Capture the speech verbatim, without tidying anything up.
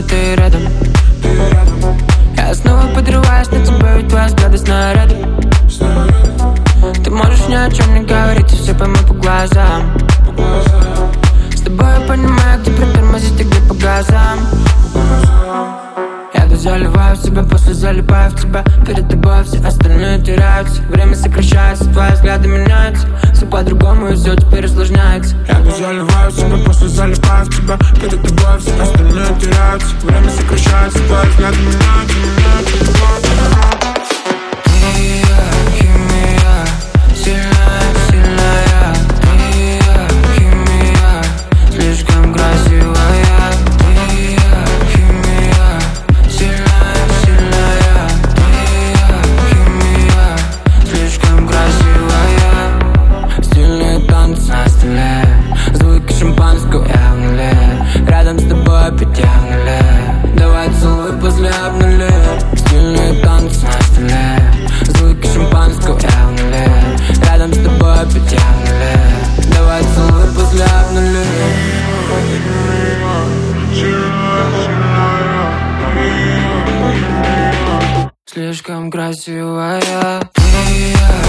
ты рядом. Я снова подрываюсь на тебя, ведь твои взгляды снаряды. Ты можешь ни о чем не говорить, и все пойму по глазам. С тобой я понимаю, где притормозить, а где по газам. Я тут заливаю в себя, после залипаю в тебя. Перед тобой все остальные теряются. Время сокращается, твои взгляды меняются. Все по-другому и все теперь усложняется. Я тут заливаю в себя, после залипаю в тебя. Перед тобой все остальные теряются. Время сокращается, твои взгляды меняются, меняются, меняются. Ты и я, химия, сильная, сильная. Ты и я, химия, слишком красивая. Звуки шампанского я в нуле. Рядом с тобой опять я в нуле. Давай целуй после обнули. Стильные танцы на столе. Звуки шампанского я в нуле. Рядом с тобой опять я в нуле. Давай целуй после обнули. Слишком красивая. Ты и я.